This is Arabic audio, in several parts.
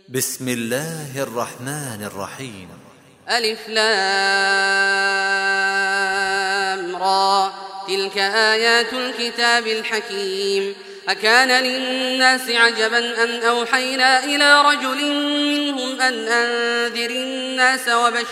بسم الله الرحمن الرحيم. ألف لام را تلك آيات الكتاب الحكيم. أكان للناس عجبا أن أوحينا إلى رجل منهم أن أنذر الناس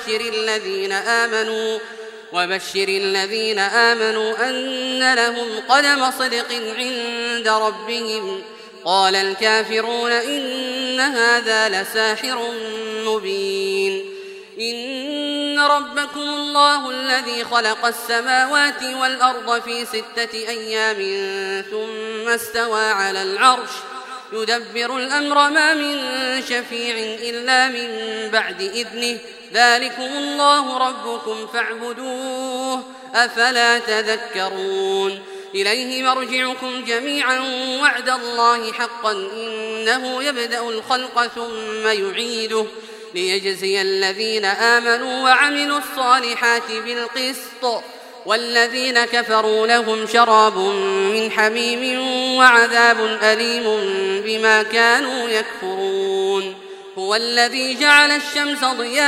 وبشر الذين آمنوا أن لهم قدم صدق عند ربهم. قال الكافرون إن هذا لساحر مبين. إن ربكم الله الذي خلق السماوات والأرض في 6 أيام ثم استوى على العرش يدبر الأمر ما من شفيع إلا من بعد إذنه ذلكم الله ربكم فاعبدوه أفلا تذكرون. إليه مرجعكم جميعا وعد الله حقا إنه يبدأ الخلق ثم يعيده ليجزي الذين آمنوا وعملوا الصالحات بالقسط والذين كفروا لهم شراب من حميم وعذاب أليم بما كانوا يكفرون. هو الذي جعل الشمس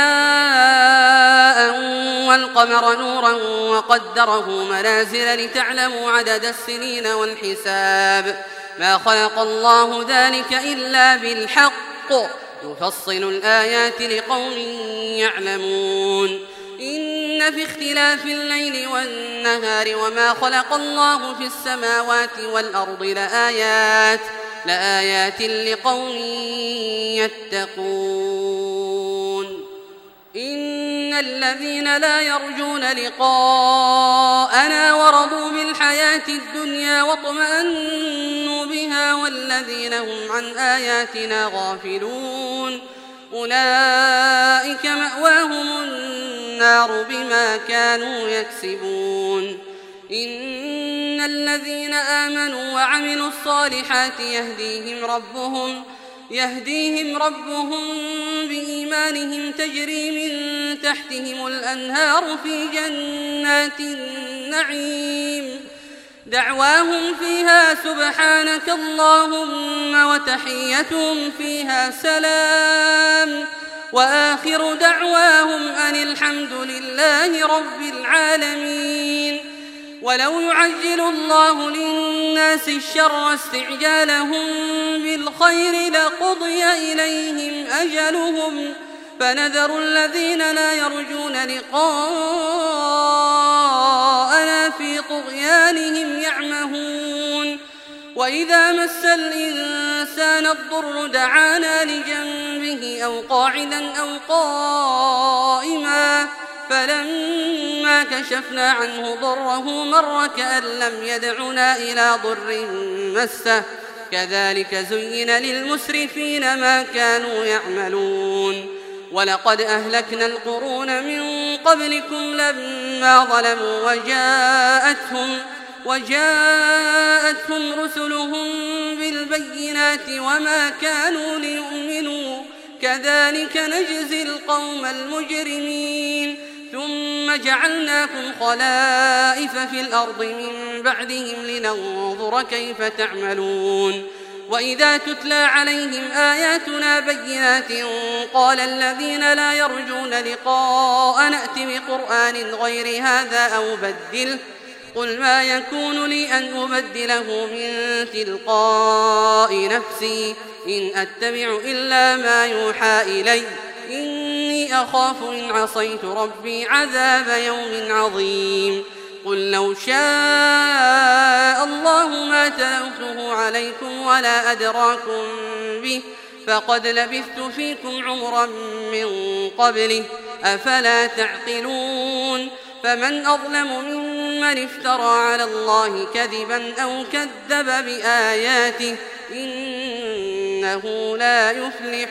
ضياء والقمر نورا وقدره منازل لتعلموا عدد السنين والحساب ما خلق الله ذلك إلا بالحق يفصل الآيات لقوم يعلمون. إن في اختلاف الليل والنهار وما خلق الله في السماوات والأرض لآيات لقوم يتقون. إن الذين لا يرجون لقاءنا ورضوا بالحياة الدنيا واطمأنوا بها والذين هم عن آياتنا غافلون أولئك مأواهم النار بما كانوا يكسبون. إن الذين آمنوا وعملوا الصالحات يهديهم ربهم بإيمانهم تجري من تحتهم الأنهار في جنات النعيم دعواهم فيها سبحانك اللهم وتحيتهم فيها سلام وآخر دعواهم أن الحمد لله رب العالمين. ولو يعجل الله للناس الشر استعجالهم بالخير لقضي إليهم أجلهم فنذر الذين لا يرجون لقاءنا في طغيانهم يعمهون. وإذا مس الإنسان الضر دعانا لجنبه أو قاعدا أو قائما فلما كشفنا عنه ضره مر كأن لم يدعنا إلى ضر مسه كذلك زين للمسرفين ما كانوا يعملون. ولقد أهلكنا القرون من قبلكم لما ظلموا وجاءتهم رسلهم بالبينات وما كانوا ليؤمنوا كذلك نجزي القوم المجرمين. ثم جعلناكم خلائف في الأرض من بعدهم لننظر كيف تعملون. وإذا تتلى عليهم آياتنا بينات قال الذين لا يرجون لقاء نأت بقرآن غير هذا أو بدله قل ما يكون لي أن أبدله من تلقاء نفسي إن أتبع إلا ما يوحى إلي إني أخاف إن عصيت ربي عذاب يوم عظيم. قل لو شاء الله ما تلوته عليكم ولا أدراكم به فقد لبثت فيكم عمرا من قبله أفلا تعقلون. فمن أظلم ممن افترى على الله كذبا أو كذب بآياته إنه لا يفلح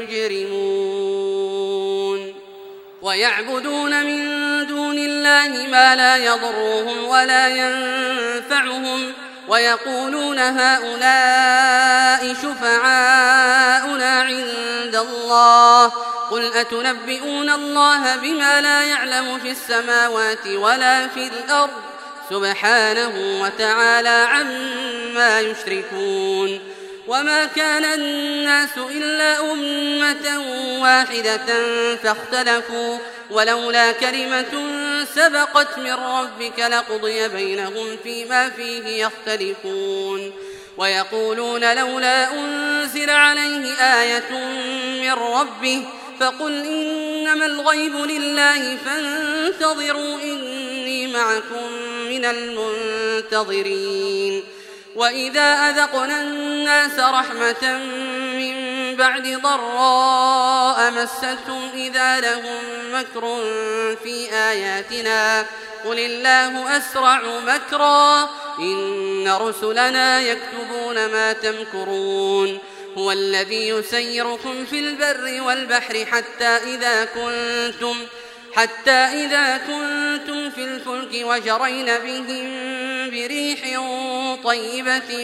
المجرمون. ويعبدون من دون الله ما لا يضرهم ولا ينفعهم ويقولون هؤلاء شفعاؤنا عند الله قل أتنبئون الله بما لا يعلم في السماوات ولا في الأرض سبحانه وتعالى عما يشركون. وما كان الناس إلا أمة واحدة فاختلفوا ولولا كلمة سبقت من ربك لقضي بينهم فيما فيه يختلفون ويقولون لولا أنزل عليه آية من ربه فقل إنما الغيب لله فانتظروا إني معكم من المنتظرين وإذا أذقنا الناس رحمة من بعد ضراء مستهم إذا لهم مكر في آياتنا قل الله أسرع مكرا إن رسلنا يكتبون ما تمكرون هو الذي يسيركم في البر والبحر حتى إذا كنتم في الفلك وجرين بهم بريح طيبة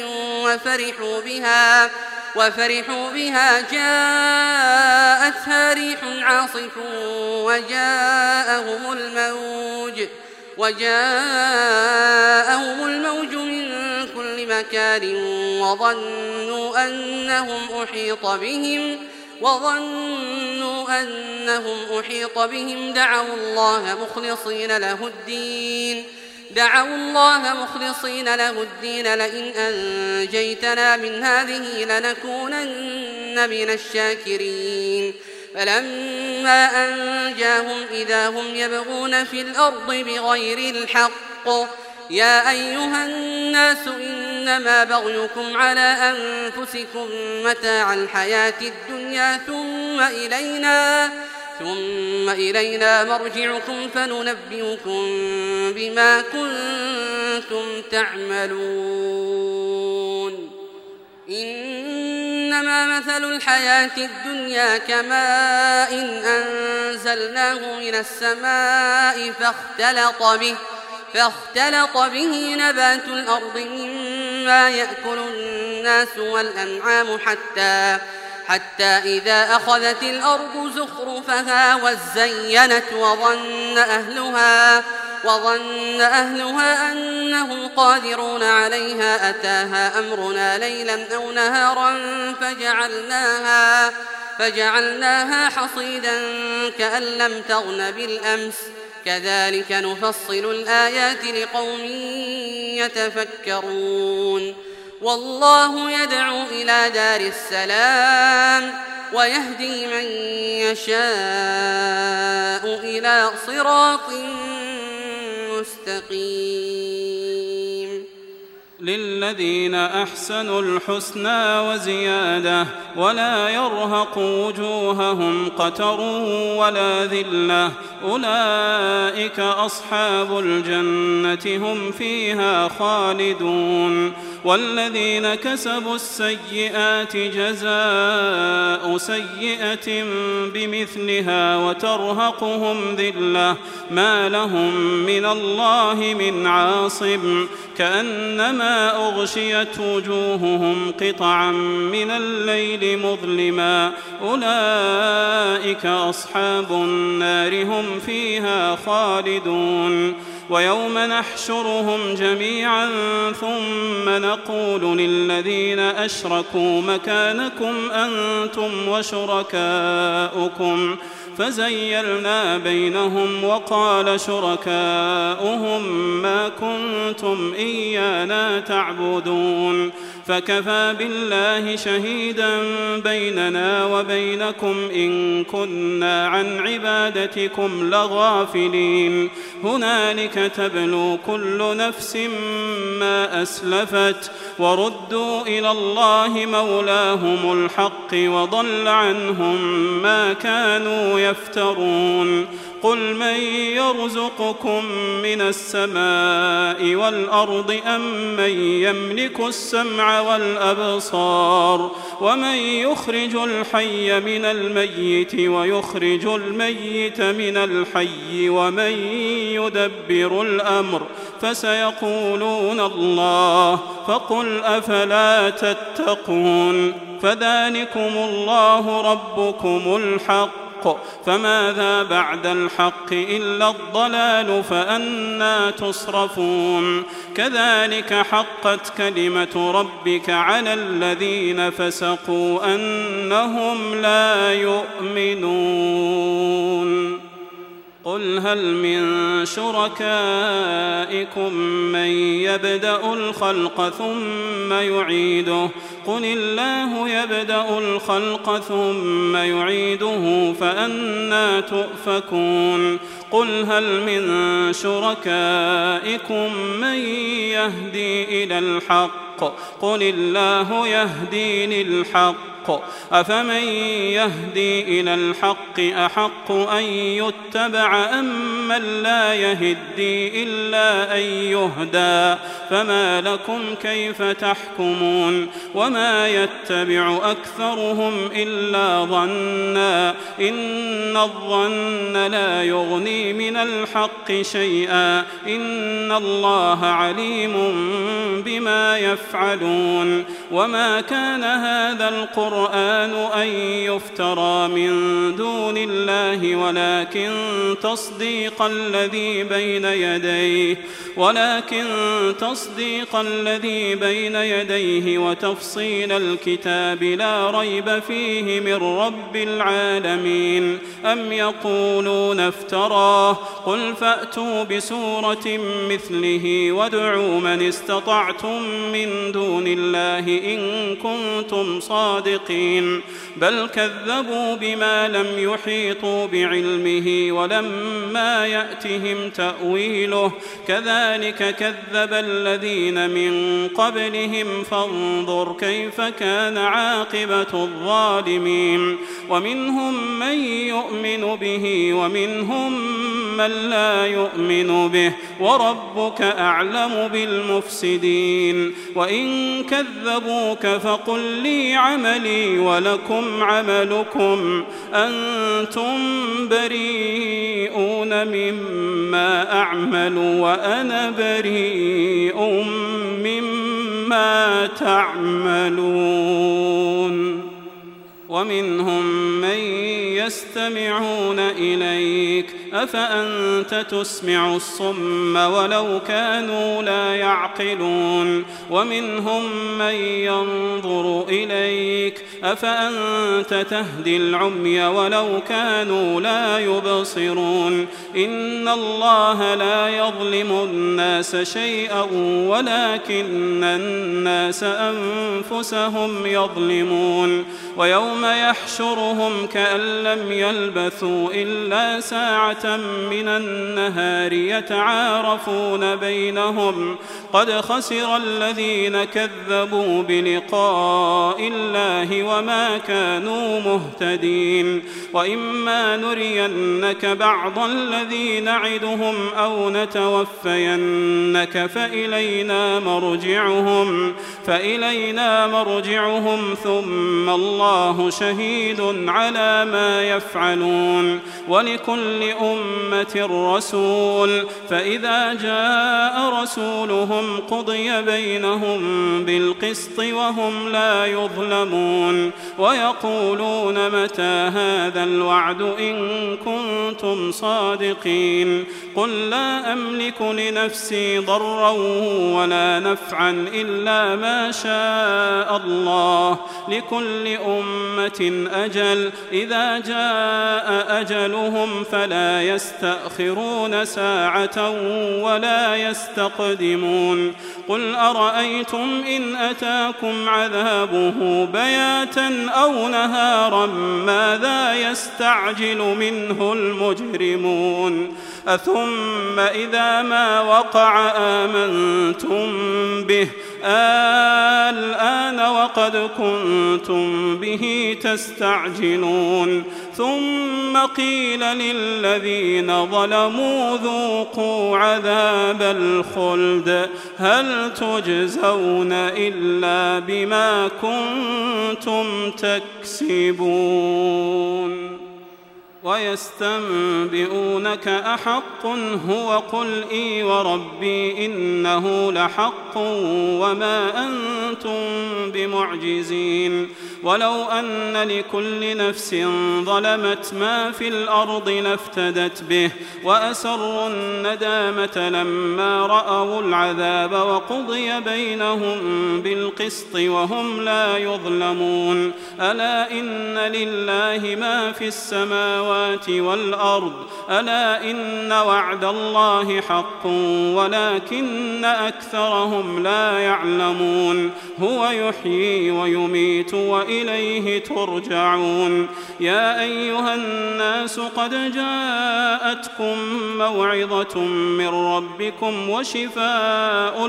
وفرحوا بها جاءتها ريح عاصف وجاءهم الموج من كل مكان وظنوا أنهم أحيط بهم دعوا الله مخلصين له الدين لئن أنجيتنا من هذه لنكونن من الشاكرين فلما أنجاهم إذا هم يبغون في الأرض بغير الحق يا أيها الناس إنما بغيكم على أنفسكم متاع الحياة الدنيا ثم إلينا مرجعكم فننبئكم بما كنتم تعملون إنما مثل الحياة الدنيا كماء أنزلناه من السماء فاختلط به نبات الأرض مما يأكل الناس والأنعام حتى إذا أخذت الأرض زخرفها وزينت وظن أهلها أنهم قادرون عليها أتاها أمرنا ليلا أو نهارا فجعلناها حصيدا كأن لم تغن بالأمس كذلك نفصل الآيات لقوم يتفكرون والله يدعو إلى دار السلام ويهدي من يشاء إلى صراط مستقيم للذين أحسنوا الحسنى وزيادة ولا يرهق وجوههم قتر ولا ذلة أولئك أصحاب الجنة هم فيها خالدون والذين كسبوا السيئات جزاء سيئة بمثلها وترهقهم ذلة ما لهم من الله من عاصم كأنما أغشيت وجوههم قطعا من الليل مظلما أولئك أصحاب النار هم فيها خالدون ويوم نحشرهم جميعا ثم نقول للذين أشركوا مكانكم أنتم وشركاؤكم فزيلنا بينهم وقال شركاؤهم ما كنتم إيانا تعبدون فكفى بالله شهيدا بيننا وبينكم إن كنا عن عبادتكم لغافلين هنالك تبلو كل نفس ما أسلفت وردوا إلى الله مولاهم الحق وضل عنهم ما كانوا يفترون قل من يرزقكم من السماء والأرض أم من يملك السمع والأبصار ومن يخرج الحي من الميت ويخرج الميت من الحي ومن يدبر الأمر فسيقولون الله فقل أفلا تتقون فذلكم الله ربكم الحق الحق، فماذا بعد الحق إلا الضلال، فأنى تصرفون. كذلك حقت كلمة ربك على الذين فسقوا أنهم لا يؤمنون. قل هل من شركائكم من يبدأ الخلق ثم يعيده؟ قل الله يبدأ الخلق ثم يعيده فأنى تؤفكون. قل هل من شركائكم من يهدي إلى الحق؟ قل الله يهدي للحق، أفمن يهدي إلى الحق أحق أن يتبع أم من لا يهدي إلا أن يهدى؟ فما لكم كيف تحكمون؟ وما يتبع أكثرهم إلا ظنا، إن الظن لا يغني من الحق شيئا، إن الله عليم بما يفعلون. وما كان هذا القرآن أن يفترى من دون الله، ولكن تصديق الذي بين يديه وتفصيل الكتاب لا ريب فيه من رب العالمين. أم يقولون افتراه؟ قل فأتوا بسورة مثله وادعوا من استطعتم من دون الله إن كنتم صادقين. بل كذبوا بما لم يحيطوا بعلمه ولما يأتهم تأويله، كذلك كذب الذين من قبلهم، فانظر كيف كان عاقبة الظالمين. ومنهم من يؤمن به ومنهم من لا يؤمن به، وربك أعلم بالمفسدين. وإن كذبوك فقل لي عملي ولكم عملكم، أنتم بريئون مما أعمل وأنا بريء مما تعملون. ومنهم من يستمعون إليك، أفأنت تسمع الصم ولو كانوا لا يعقلون؟ ومنهم من ينظر إليك، أفأنت تهدي العمي ولو كانوا لا يبصرون؟ إن الله لا يظلم الناس شيئا ولكن الناس أنفسهم يظلمون. ويوم يحشرهم كأن لم يلبثوا إلا ساعة من النهار يتعارفون بينهم، قد خسر الذين كذبوا بلقاء الله وما كانوا مهتدين. وإما نرينك بعض الذي نعدهم أو نتوفينك فإلينا مرجعهم ثم الله شهيد على ما يفعلون. ولكل أمة رسول، فإذا جاء رسولهم قضي بينهم بالقسط وهم لا يظلمون. ويقولون متى هذا الوعد إن كنتم صادقين؟ قل لا أملك لنفسي ضرا ولا نفعا إلا ما شاء الله، لكل أمة أجل، إذا جاء أجلهم فلا يستأخرون ساعة ولا يستقدمون. قل أرأيتم إن أتاكم عذابه بياتا أو نهارا ماذا يستعجل منه المجرمون؟ أثم إذا ما وقع آمنتم به الآن وقد كنتم به تستعجلون. ثم قيل للذين ظلموا ذوقوا عذاب الخلد هل تجزون إلا بما كنتم تكسبون. ويستنبئونك أحق هو؟ قل إي وربي إنه لحق وما أنتم بمعجزين. ولو أن لكل نفس ظلمت ما في الأرض لافتدت به وأسروا الندامة لما رأوا العذاب وقضي بينهم بالقسط وهم لا يظلمون ألا إن لله ما في السماوات والأرض ألا إن وعد الله حق ولكن أكثرهم لا يعلمون هو يحيي ويميت وإليه ترجعون يا أيها الناس قد جاءتكم موعظة من ربكم وشفاء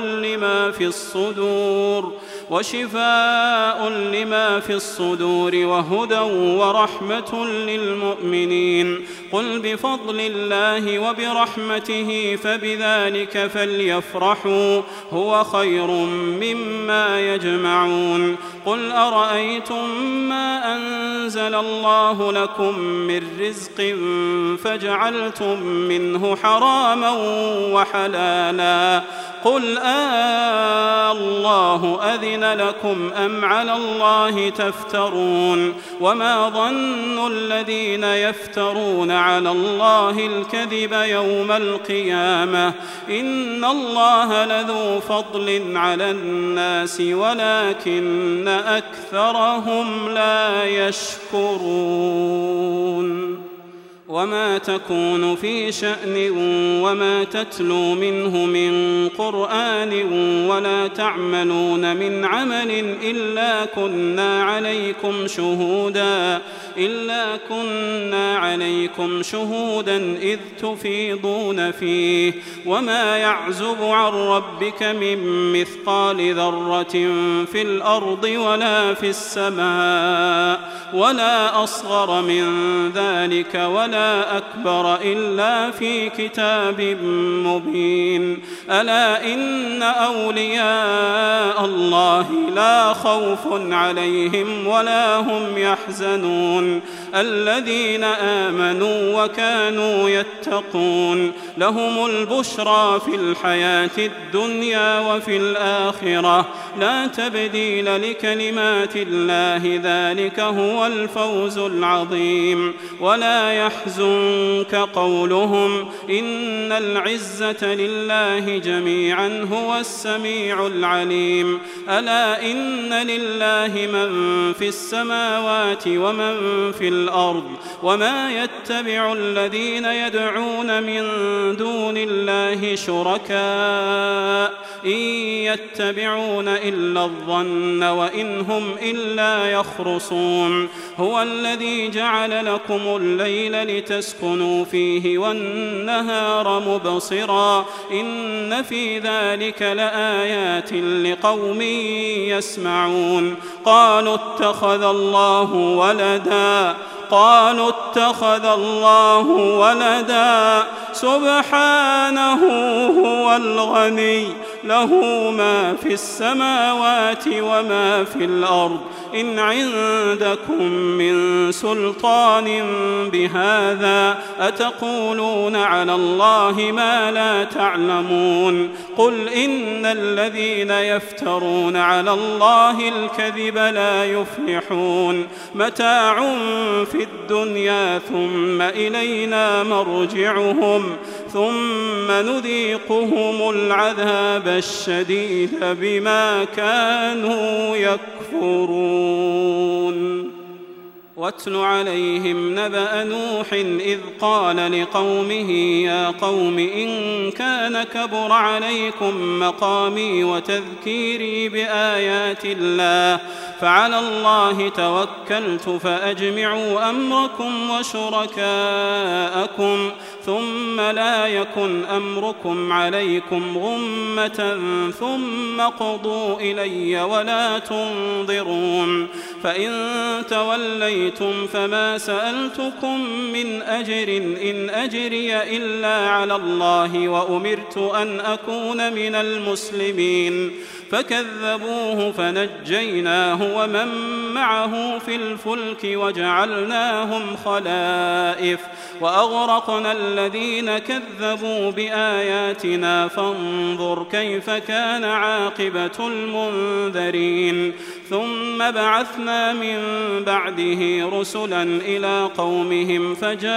لما في الصدور وهدى ورحمة للمؤمنين قل بفضل الله وبرحمته فبذلك فليفرحوا هو خير مما يجمعون قل أرأيتم ما أنزل الله لكم من رزق فجعلتم منه حراما وحلالا قل الله أذن لكم أم على الله تفترون وما ظن الذين يفترون على الله الكذب يوم القيامة إن الله لذو فضل على الناس ولكن أكثرهم لا يشكرون وما تكون في شأن وما تتلو منه من قرآن ولا تعملون من عمل إلا كنا عليكم شهودا إذ تفيضون فيه وما يعزب عن ربك من مثقال ذرة في الأرض ولا في السماء ولا أصغر من ذلك ولا أكبر إلا في كتاب مبين ألا إن أولياء الله لا خوف عليهم ولا هم يحزنون الذين آمنوا وكانوا يتقون لهم البشرى في الحياة الدنيا وفي الآخرة لا تبديل لكلمات الله ذلك هو الفوز العظيم ولا يحزنك قولهم إن العزة لله جميعا هو السميع العليم ألا إن لله من في السماوات ومن في الأرض وما يتبع الذين يدعون من دون الله شركاء إن يتبعون إلا الظن وإن هم إلا يخرصون هو الذي جعل لكم الليل لتسكنوا فيه والنهار مبصرا إن في ذلك لآيات لقوم يسمعون قالوا اتخذ الله ولدا سبحانه هو الغني له ما في السماوات وما في الأرض إن عندكم من سلطان بهذا أتقولون على الله ما لا تعلمون قل إن الذين يفترون على الله الكذب لا يفلحون متاع في الدنيا ثم إلينا مرجعهم ثم نذيقهم العذاب الشديد بما كانوا يكفرون واتل عليهم نبأ نوح إذ قال لقومه يا قوم إن كان كبر عليكم مقامي وتذكيري بآيات الله فعلى الله توكلت فأجمعوا أمركم وشركاءكم ثم لا يكن أمركم عليكم غمة ثم قضوا إلي ولا تنظرون فإن توليتم فما سألتكم من أجر إن أجري إلا على الله وأمرت أن أكون من المسلمين فكذبوه فنجيناه ومن معه في الفلك وجعلناهم خلائف وأغرقنا الذين كذبوا بآياتنا فانظر كيف كان عاقبة المنذرين ثم بعثنا من بعده رسلا إلى قومهم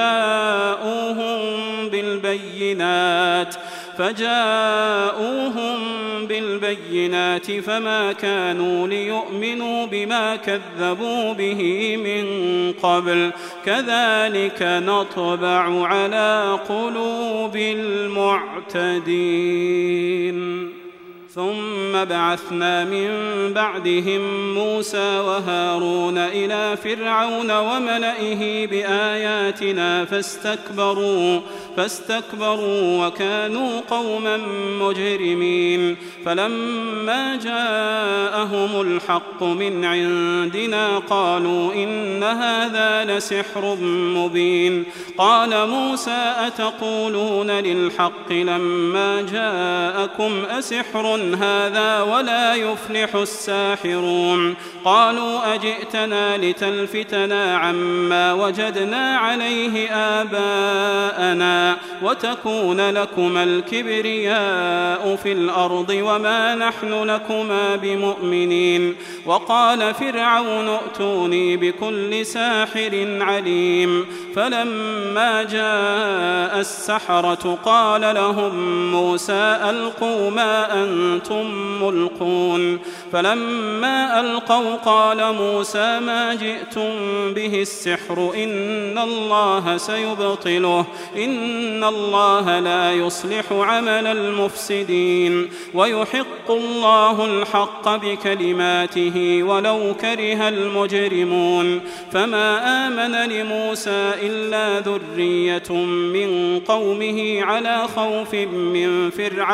فجاءوهم بالبينات فما كانوا ليؤمنوا بما كذبوا به من قبل كذلك نطبع على قلوب المعتدين. ثم بعثنا من بعدهم موسى وهارون إلى فرعون وملئه بآياتنا فاستكبروا وكانوا قوما مجرمين. فلما جاءهم الحق من عندنا قالوا إن هذا لسحر مبين. قال موسى أتقولون للحق لما جاءكم أسحر هذا ولا يفلح الساحرون. قالوا أجئتنا لتلفتنا عما وجدنا عليه آباءنا وتكون لكما الكبرياء في الأرض وما نحن لكما بمؤمنين. وقال فرعون ائتوني بكل ساحر عليم. فلما جاء السحرة قال لهم موسى ألقوا ما أنتم ملقون. فلما ألقوا قال موسى ما جئتم به السحر إن الله سيبطله إن الله لا يصلح عمل المفسدين ويحق الله الحق بكلماته ولو كره المجرمون. فما آمن لموسى إلا ذرية من قومه على خوف من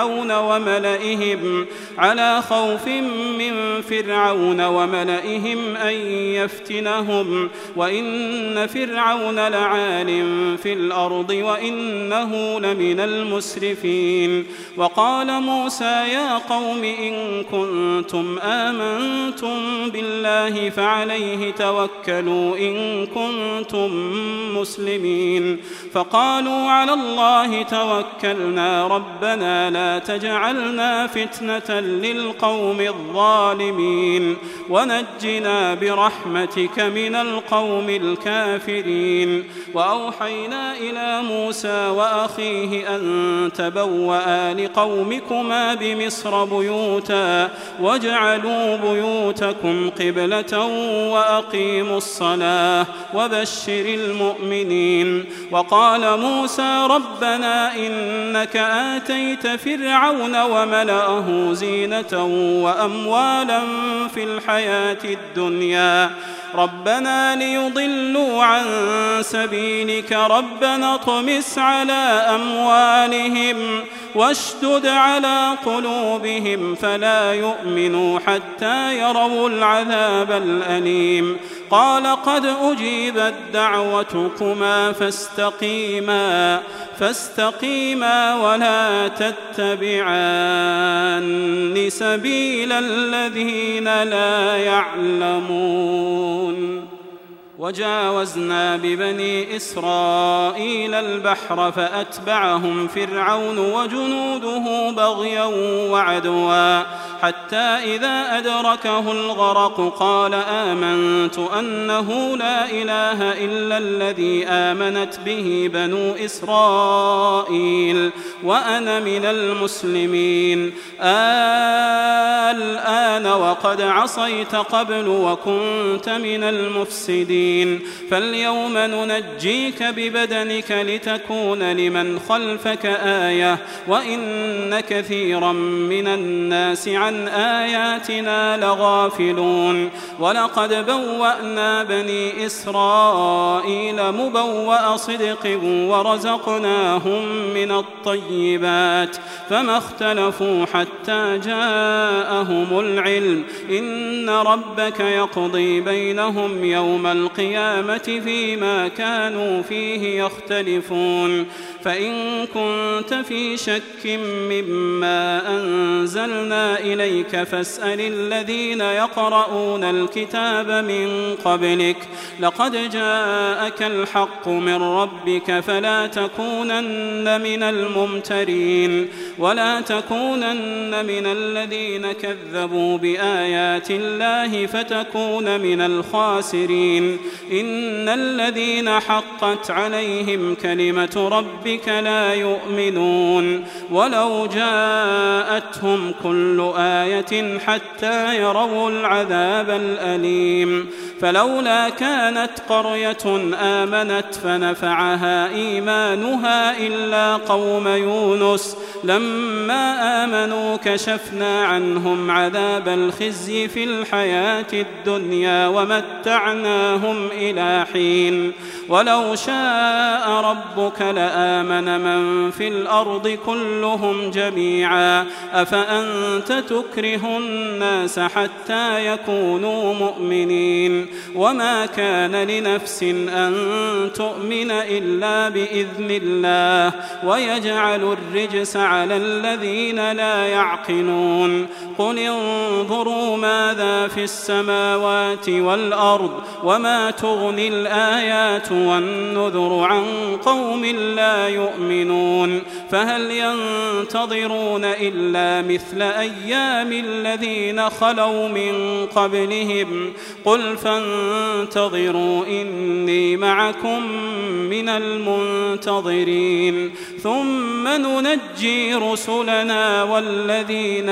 فرعون وملئهم أن يفتنهم وإن فرعون لعال في الأرض وإنه لمن المسرفين. وقال موسى يا قوم إن كنتم آمنتم بالله فعليه توكلوا إن كنتم مسلمين. فقالوا على الله توكلنا ربنا لا تجعلنا فتنة للقوم الظالمين ونجنا برحمتك من القوم الكافرين. وأوحينا إلى موسى وأخيه أن تبوأ لقومكما بمصر بيوتا واجعلوا بيوتكم قبلة وأقيموا الصلاة وبشر المؤمنين. وقال موسى ربنا إنك آتيت فرعون وملأه زينة وأموالا في الحياة الدنيا ربنا ليضلوا عن سبيلك ربنا اطمس على أموالهم واشدد على قلوبهم فلا يؤمنوا حتى يروا العذاب الأليم. قال قد أجيبت دعوتكما فاستقيما ولا تتبعان سبيل الذين لا يعلمون. وجاوزنا ببني إسرائيل البحر فأتبعهم فرعون وجنوده بغيا وعدوا حتى إذا أدركه الغرق قال آمنت أنه لا إله إلا الذي آمنت به بنو إسرائيل وأنا من المسلمين. الآن وقد عصيت قبل وكنت من المفسدين. فاليوم ننجيك ببدنك لتكون لمن خلفك آية وإن كثيرا من الناس عن آياتنا لغافلون. ولقد بوأنا بني إسرائيل مبوأ صدق ورزقناهم من الطيبات فما اختلفوا حتى جاءهم العلم إن ربك يقضي بينهم يوم القيامة القيامة فيما كانوا فيه يختلفون. فإن كنت في شك مما أنزلنا إليك فاسأل الذين يقرؤون الكتاب من قبلك لقد جاءك الحق من ربك فلا تكونن من الممترين ولا تكونن من الذين كذبوا بآيات الله فتكون من الخاسرين. إن الذين حقت عليهم كلمة ربك لا يؤمنون ولو جاءتهم كل آية حتى يروا العذاب الأليم. فلولا كانت قرية آمنت فنفعها إيمانها إلا قوم يونس لما آمنوا كشفنا عنهم عذاب الخزي في الحياة الدنيا ومتعناهم إلى حين. ولو شاء ربك لآمن من في الأرض كلهم جميعا أفأنت تكره الناس حتى يكونوا مؤمنين. وما كان لنفس أن تؤمن إلا بإذن الله ويجعل الرجس على الذين لا يعقلون. قل انظروا ماذا في السماوات والأرض وما تغني الآيات والنذر عن قوم لا يؤمنون. فهل ينتظرون إلا مثل أيام الذين خلوا من قبلهم قل فانتظروا إني معكم من المنتظرين. ثم ننجي رسلنا والذين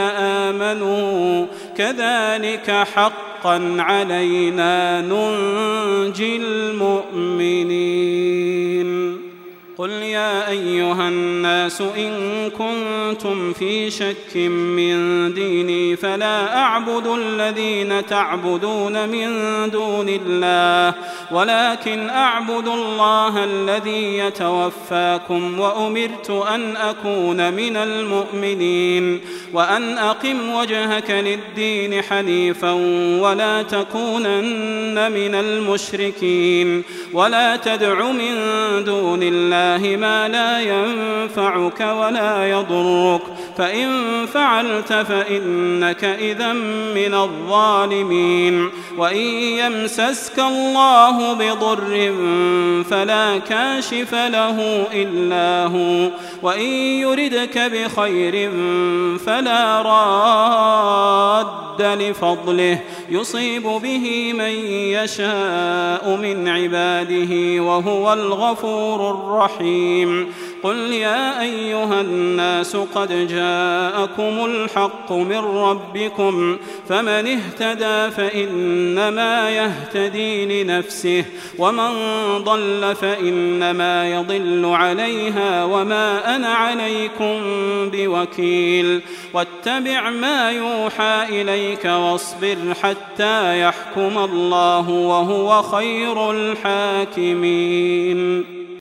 آمنوا كذلك حقا علينا ننجي المؤمنين. قل يا أيها الناس إن كنتم في شك من ديني فلا أعبد الذين تعبدون من دون الله ولكن أعبد الله الذي يتوفاكم وأمرت أن أكون من المؤمنين وأن أقم وجهك للدين حنيفا ولا تكونن من المشركين ولا تدع من دون الله ما لا ينفعك ولا يضرك فإن فعلت فإنك إذا من الظالمين. وإن يمسسك الله بضر فلا كاشف له إلا هو وإن يردك بخير فلا راد لفضله يصيب به من يشاء من عباده وهو الغفور الرحيم. قل يا أيها الناس قد جاءكم الحق من ربكم فمن اهتدى فإنما يهتدي لنفسه ومن ضل فإنما يضل عليها وما أنا عليكم بوكيل. واتبع ما يوحى إليك واصبر حتى يحكم الله وهو خير الحاكمين.